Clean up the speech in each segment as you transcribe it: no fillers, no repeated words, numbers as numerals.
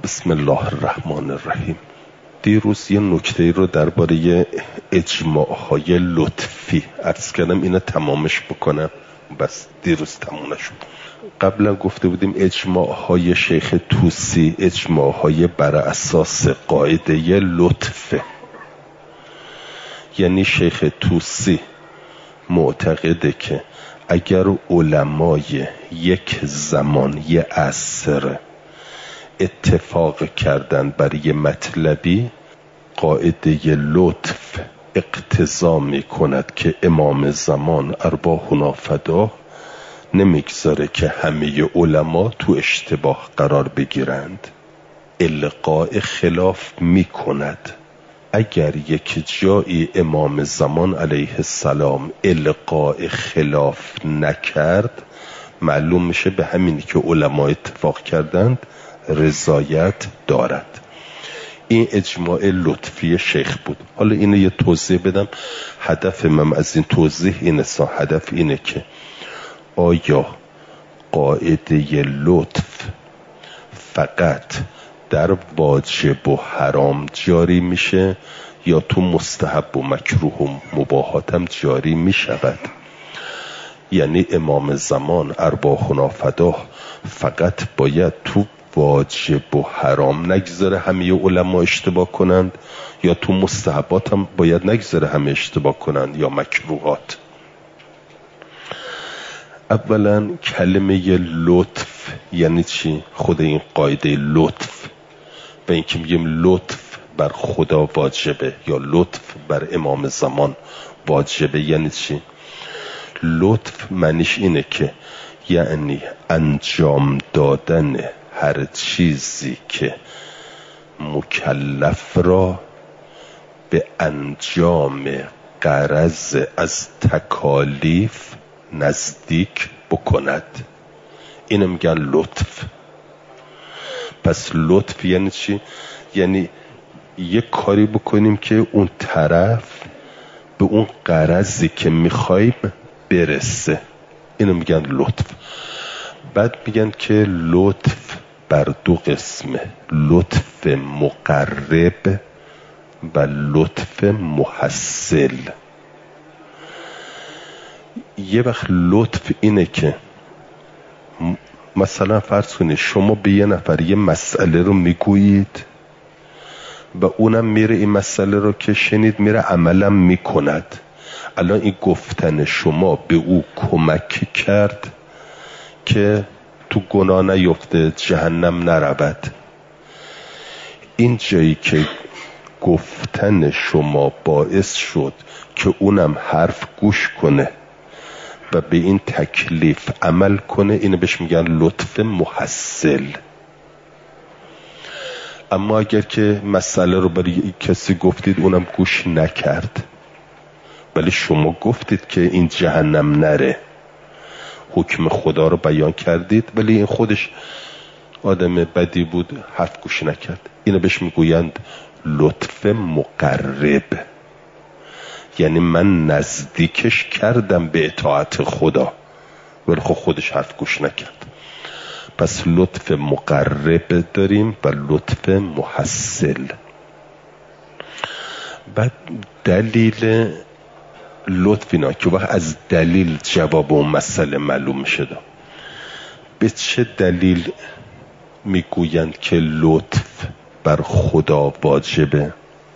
بسم الله الرحمن الرحیم. دیروز یه نکته رو درباره اجماع‌های لطفی عرض کردم، اینو تمامش بکنم، بس دیروز تموم نشد. قبلا گفته بودیم اجماع‌های شیخ طوسی اجماع‌های بر اساس قاعده لطفه، یعنی شیخ طوسی معتقده که اگر علمای یک زمان یه عصر اتفاق کردن بر یه مطلبی، قاعده لطف اقتضا می کند که امام زمان ارواحنا فداه نمیگذاره که همه علما تو اشتباه قرار بگیرند، القاء خلاف می کند. اگر یک جایی امام زمان علیه السلام القاء خلاف نکرد، معلوم میشه به همینی که علما اتفاق کردند رضایت دارد. این اجماع لطفی شیخ بود. حالا اینو یه توضیح بدم. هدف من از این توضیح اینه، هدف اینه که آیا قاعده لطف فقط در واجب و حرام جاری میشه یا تو مستحب و مکروه و مباحات هم جاری میشود؟ یعنی امام زمان ارواحنا فداه فقط باید تو واجب و حرام نگذاره همه علما اشتباه کنند، یا تو مستحبات هم باید نگذاره همه اشتباه کنند، یا مکروهات؟ اولا کلمه لطف یعنی چی؟ خود این قاعده لطف و اینکه میگیم لطف بر خدا واجبه یا لطف بر امام زمان واجبه یعنی چی؟ لطف معنیش اینه که یعنی انجام دادن هر چیزی که مکلف را به انجام غرض از تکالیف نزدیک بکند، اینو میگن لطف. پس لطف یعنی چی؟ یعنی یک کاری بکنیم که اون طرف به اون غرضی که میخوایم برسه، اینو میگن لطف. بعد میگن که لطف بر دو قسمه، لطف مقرب و لطف محصل. یه وقت لطف اینه که مثلا فرض کنید شما به یه نفر یه مسئله رو میگویید و اونم میره این مسئله رو که شنید میره عملم میکند. الان این گفتن شما به او کمک کرد که تو گناه نیفته، جهنم نرود. این جایی که گفتن شما باعث شد که اونم حرف گوش کنه و به این تکلیف عمل کنه، اینو بهش میگن لطف محصل. اما اگر که مسئله رو برای کسی گفتید اونم گوش نکرد، ولی شما گفتید که این جهنم نره، حکم خدا رو بیان کردید ولی این خودش آدم بدی بود، حرف گوش نکرد، اینو بهش میگویند لطف مقرب. یعنی من نزدیکش کردم به اطاعت خدا ولی خودش حرف گوش نکرد. پس لطف مقرب داریم و لطف محصل. بعد دلیل لطف اینا که وقت از دلیل جواب اون مسئله معلوم شده. به چه دلیل میگویند که لطف بر خدا واجبه؟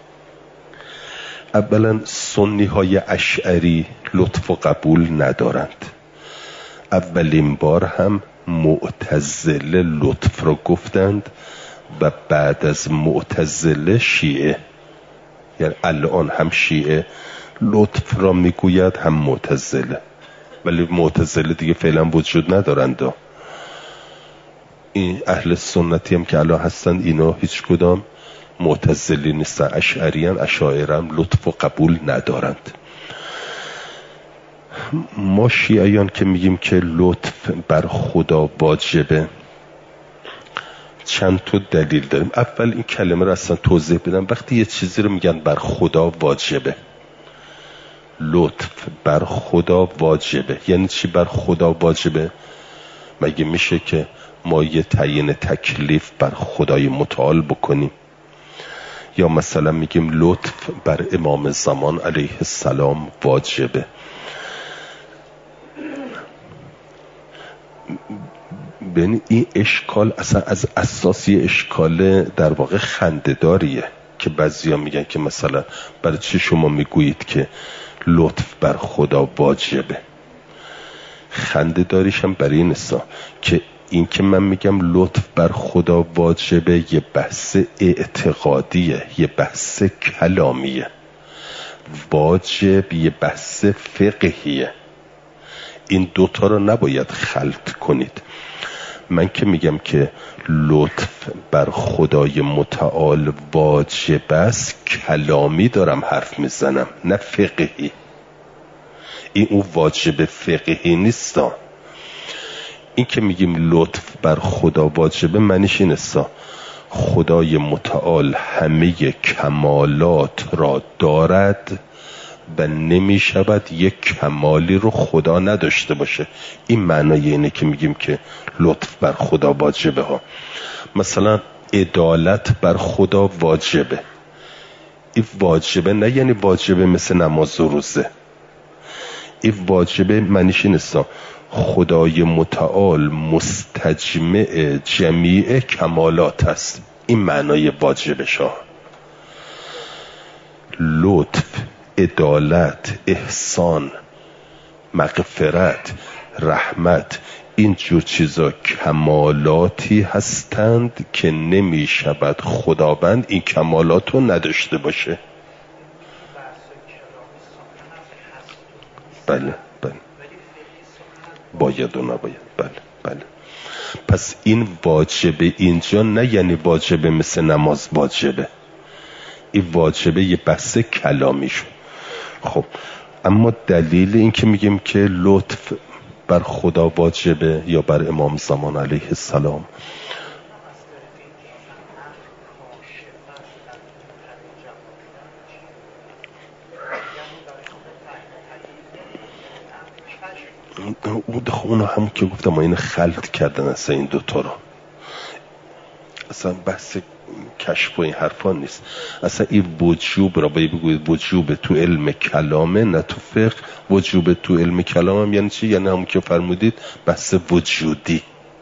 اولا سنی های اشعری لطف و قبول ندارند. اولین بار هم معتزله لطف رو گفتند و بعد از معتزله شیعه، یعنی الان هم شیعه لطف را میگوید هم معتزله، ولی معتزله دیگه فعلا وجود ندارند. این اهل سنتی هم که الان هستند اینا هیچ کدام معتزلی نیستن، اشعریان، اشاعره هم لطف و قبول ندارند. ما شیعیان که میگیم که لطف بر خدا واجبه، چند تا دلیل داریم. اول این کلمه رو اصلا توضیح بدم. وقتی یه چیزی رو میگن بر خدا واجبه، لطف بر خدا واجبه، یعنی چی بر خدا واجبه؟ مگه میشه که ما یه تعیین تکلیف بر خدای متعال بکنیم، یا مثلا میگیم لطف بر امام زمان علیه السلام واجبه. ببین این اشکال اصلا از اساسی اشکال در واقع خنده‌داریه که بعضیا میگن که مثلا برای چی شما میگویید که لطف بر خدا واجبه. خنده‌داریش هم برای این است که این که من میگم لطف بر خدا واجبه یه بحث اعتقادیه، یه بحث کلامیه. واجب یه بحث فقهیه. این دوتا رو نباید خلط کنید. من که میگم که لطف بر خدای متعال واجب است، کلامی دارم حرف میزنم نه فقهی. این اون واجب فقهی نیست. این که میگیم لطف بر خدا واجبه معنیش این است خدای متعال همه کمالات را دارد و نمی شود یک کمالی رو خدا نداشته باشه. این معنای اینه که میگیم که لطف بر خدا واجبه ها. مثلا عدالت بر خدا واجبه. این واجبه نه یعنی واجبه مثل نماز و روزه. این واجبه معنیش این است خدای متعال مستجمع جمیع کمالات است. این معنای واجبش ها. لطف، عدالت، احسان، مغفرت، رحمت، این جور چیزا کمالاتی هستند که نمی شود خداوند این کمالات رو نداشته باشه. بله بله، باید و نباید. بله بله. پس این واجبه اینجا نه یعنی واجبه مثل نماز واجبه. این واجبه یه بحث کلامی شد. خب اما دلیل این که میگیم که لطف بر خدا واجبه یا بر امام زمان علیه السلام، اونو هم که گفتم ما این خلط کردن اصلا این دوتا رو. اصلا بحث کشف و این حرفا نیست. اصلا این وجوب را باید بگوید وجوب تو علم کلامه نه تو فقه. وجوب تو علم کلام هم یعنی چی؟ یعنی همون که فرمودید بحث وجودی.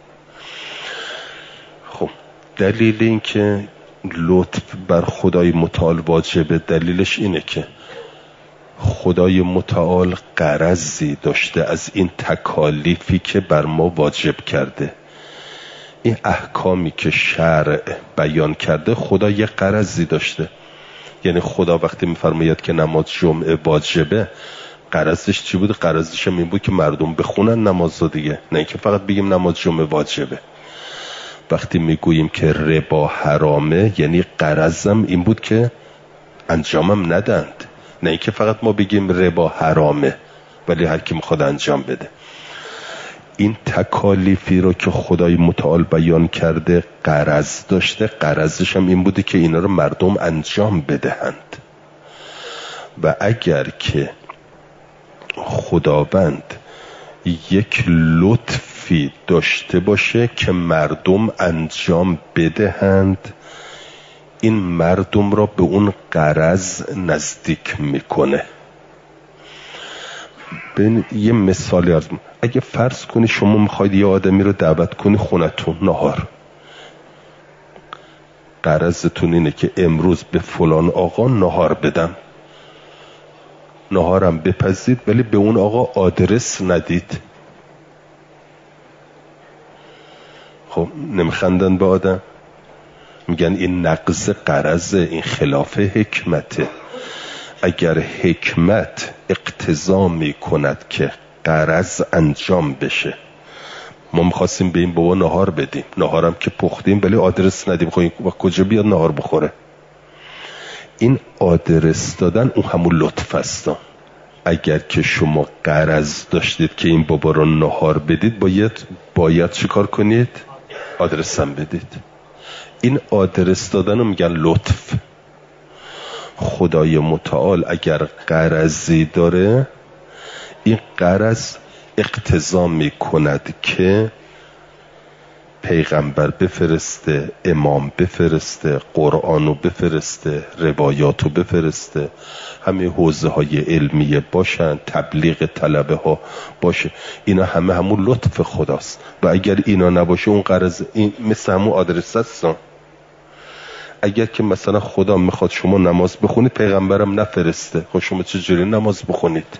خب دلیل این که لطف بر خدای متعال واجبه دلیلش اینه که خدای متعال غرضی داشته از این تکالیفی که بر ما واجب کرده. این احکامی که شرع بیان کرده خدا یه غرضی داشته. یعنی خدا وقتی میفرماید که نماز جمعه واجبه، غرضش چی بود؟ غرضش هم این بود که مردم بخونن نماز دیگه، نه اینکه فقط بگیم نماز جمعه واجبه. وقتی میگوییم که ربا حرامه، یعنی غرضم این بود که انجامم ندند، نه اینکه فقط ما بگیم ربا حرامه ولی هر کی میخواد انجام بده. این تکالیفی رو که خدای متعال بیان کرده غرض داشته. غرضش هم این بوده که اینا رو مردم انجام بدهند. و اگر که خداوند یک لطفی داشته باشه که مردم انجام بدهند، این مردم را به اون غرض نزدیک میکنه. یه مثالی از اگه فرض کنی شما میخواید یه آدمی رو دعوت کنی خونتون نهار، غرضتون اینه که امروز به فلان آقا نهار بدم، نهارم بپزید ولی به اون آقا آدرس ندید. خب نمیخندن به آدم؟ میگن این نقض غرضه، این خلاف حکمته. اگر حکمت اقتضا میکند که غرض انجام بشه، ما میخواستیم به این بابا نهار بدیم، نهارم که پختیم ولی آدرس ندیم، خب این کجا بیاد نهار بخوره؟ این آدرس دادن اون همون لطف است. اگر که شما غرض داشتید که این بابا رو نهار بدید، باید چی کار کنید؟ آدرس هم بدید. این آدرس دادن رو میگن لطف. خدای متعال اگر غرضی داره، این غرض اقتضا میکند که پیغمبر بفرسته، امام بفرسته، قرآنو بفرسته، روایاتو بفرسته، همه حوزه های علمیه باشن، تبلیغ طلبه ها باشه، اینا همه همون لطف خداست. و اگر اینا نباشه اون قرض، این مثل همون آدرس هستن. اگر که مثلا خدا میخواد شما نماز بخونید پیغمبرم نفرسته، خب شما چجوری نماز بخونید؟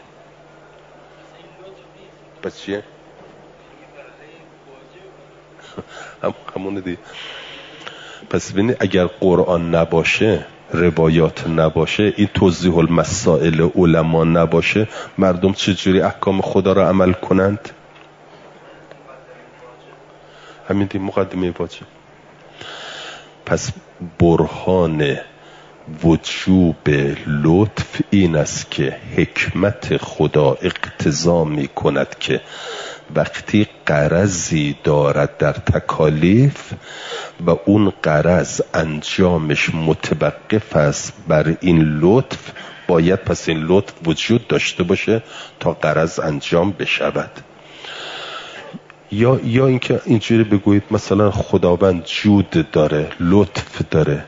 پس چیه؟ همونه دیگه. پس ببینید اگر قرآن نباشه، روایات نباشه، این توضیح المسائل علما نباشه، مردم چجوری احکام خدا را عمل کنند؟ همین دی مقدمه واجب. پس برهان وجوب لطف این است که حکمت خدا اقتضا می کند که وقتی غرضی دارد در تکالیف و اون غرض انجامش متوقف است بر این لطف، باید پس این لطف وجود داشته باشه تا غرض انجام بشود. یا اینکه اینجوری بگویید مثلا خداوند جود داره، لطف داره.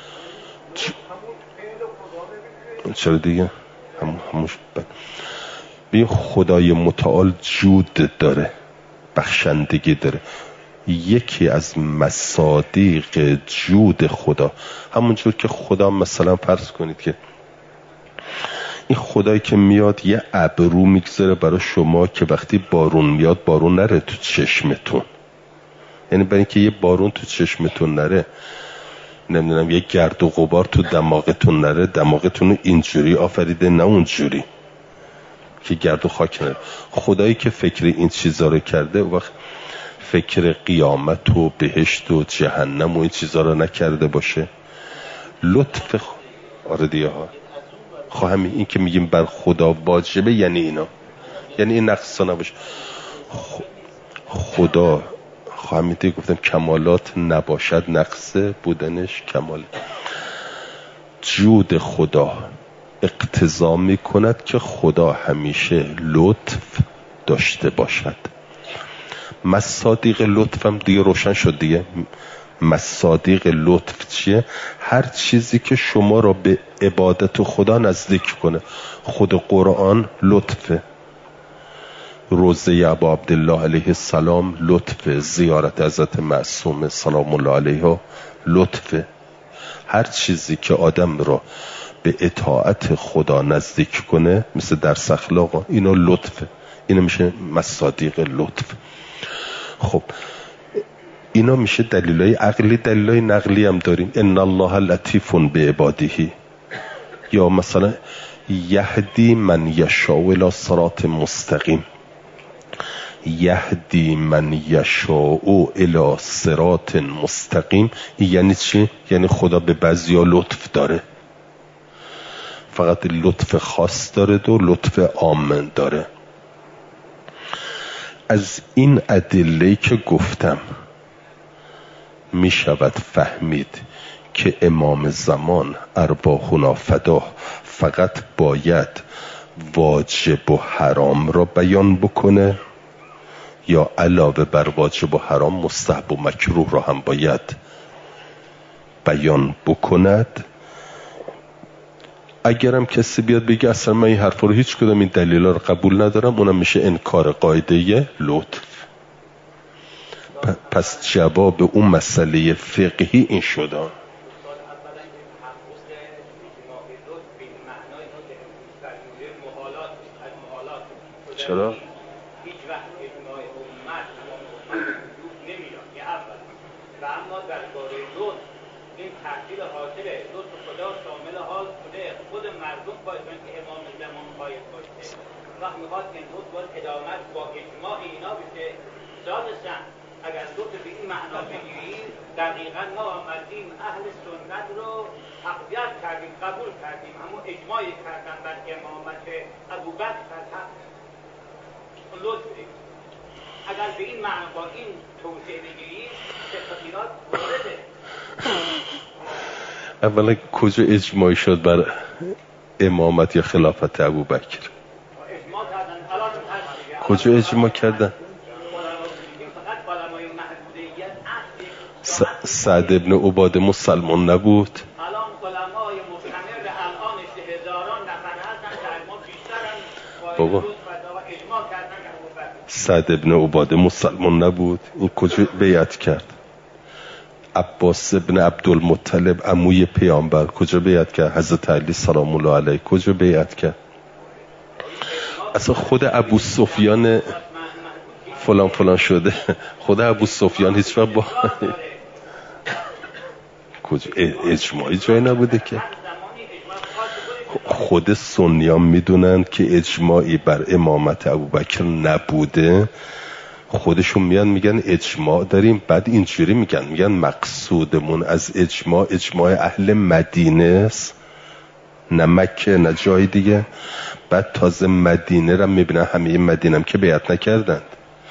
چرا دیگه؟ هموش ببین خدای متعال جود داره، بخشندگی داره. یکی از مصادیق جود خدا، همونجور که خدا مثلا فرض کنید که این خدایی که میاد یه ابرو میگذاره برای شما که وقتی بارون میاد بارون نره تو چشمتون، یعنی برای اینکه یه بارون تو چشمتون نره، نمیدونم یه گرد و غبار تو دماغتون نره، دماغتون اینجوری آفریده نه اونجوری که گرد و خاک نره. خدایی که فکر این چیزا رو کرده وقت فکر قیامت و بهشت و جهنم و این چیزا رو نکرده باشه. لطف آره دیگه ها. همین این که میگیم بر خدا واجبه یعنی اینا، یعنی این نقصا نباشه. خدا همین دیگه گفتم کمالات نباشد نقص بودنش کمال. جود خدا اقتضا میکند که خدا همیشه لطف داشته باشد. مصادیق لطف هم دیگه روشن شد دیگه. مصادیق لطف چیه؟ هر چیزی که شما را به عبادت خدا نزدیک کنه. خود قرآن لطفه، روزه ابا عبدالله علیه السلام لطفه، زیارت حضرت معصومه سلام الله علیها لطفه. هر چیزی که آدم را به اطاعت خدا نزدیک کنه مثل درس اخلاق، اینا لطفه، اینا میشه مصادیق لطف. خب اینا میشه دلیلای عقلی. دلیلای نقلی هم داریم. ان الله لطیف بعباده، یا مثلا یهدی من یشاء الی صراط مستقیم، یهدی من یشاء الی صراط مستقیم. یعنی چی؟ یعنی خدا به بعضیا لطف داره، فقط لطف خاص داره و لطف عام داره. از این ادله که گفتم می شود فهمید که امام زمان ارواحنا فداه فقط باید واجب و حرام را بیان بکنه، یا علاوه بر واجب و حرام مستحب و مکروه را هم باید بیان بکند. اگرم کسی بیاد بگه اصلا من این حرف رو هیچ کدام این دلیلا رو قبول ندارم، اونم میشه انکار قاعده لطف. پس جواب اون مسئله فقهی این شده. چرا؟ هیچ وقت اجماع امت نمیاد که اول و اما درباره لطف این تحصیل حاصل لطف خدا شامل حال بوده خود مردم باید که امام زمان باید باشه. وقت میخواد که لطف باید ادامت با اجماع اینا بشه. ثالثاً اگر لطف به این معنا بگیریم دقیقاً ما آمدیم اهل سنت رو تقویت کردیم، قبول کردیم، اما اجماعی کردن بر امامت ابوبکر فقط لطفه. اگر به این معنی با این توضیح بگیریم تفصیلات وارده. اولا کجا اجماع شد بر امامت یا خلافت ابوبکر؟ اجماع کردن. کجا اجماع کردن؟ فقط علمای محدودیت سعد ابن عباده مسلمان نبود؟ الان علمای مستمر الان هزاران نفر هستن که ما بیشترن بابا اجماع کردن که سعد ابن عباده مسلمان نبود؟ این کجا بیعت کرد؟ عباس ابن عبدالمطلب عموی پیامبر کجا بیعت کرد؟ حضرت علی سلام الله علیه کجا بیعت کرد؟ اصلا خود ابو سفیان فلان فلان شده، خود ابو سفیان هیچ وقت با کجا اجماعی جایی نبوده که. خود سنیان میدونن که اجماعی بر امامت ابوبکر نبوده، خودشون میگن اجماع داریم، بعد اینجوری میگن مقصودمون از اجماع اهل مدینه است، نه مکه نه جای دیگه. بعد تازه مدینه را میبینن همه مدینه هم که بیعت نکردند،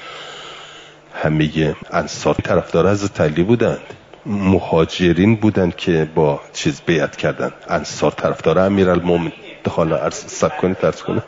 همه انصار طرفدار حضرت علی بودند، مهاجرین بودند که با چیز بیعت کردند، انصار طرفدار امیرالمومنین. حالا عرض کنه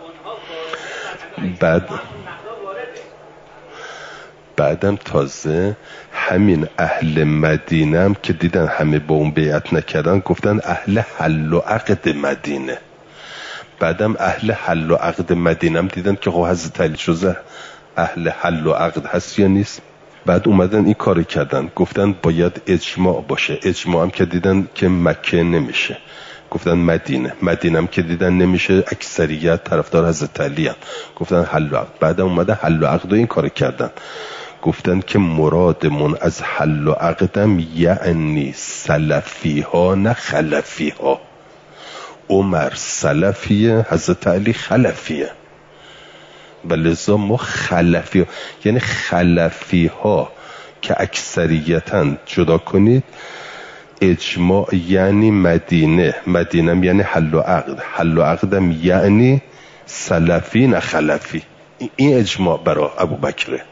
بعدم تازه همین اهل مدینه هم که دیدن همه با اون بیعت نکردن گفتن اهل حل و عقد مدینه. بعدم اهل حل و عقد مدینه هم دیدن که خب حضرت علی جزء اهل حل و عقد هست یا نیست. بعد اومدن این کار کردن، گفتن باید اجماع باشه. اجماع هم که دیدن که مکه نمیشه گفتن مدینه هم که دیدن نمیشه اکثریت طرفدار حضرت علی هم گفتن حل و عقد. بعدم اومدن حل و عقد و این کار کردن، گفتن که مرادمون از حل و عقدم یعنی سلفی ها نه خلفی ها. عمر سلفیه، حضرت علی خلفیه، ولذا ما خلفی ها یعنی خلفی ها که اکثریتاً جدا کنید. اجماع یعنی مدینه یعنی حل و عقدم یعنی سلفی نه خلفی. این اجماع برای ابو بکره.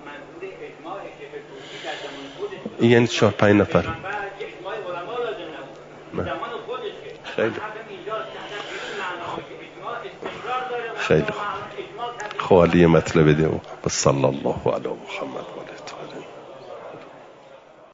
این یعنی 4-5 نفر. خیلی خوب. خوالی مطلب دیو. صلی الله علی محمد.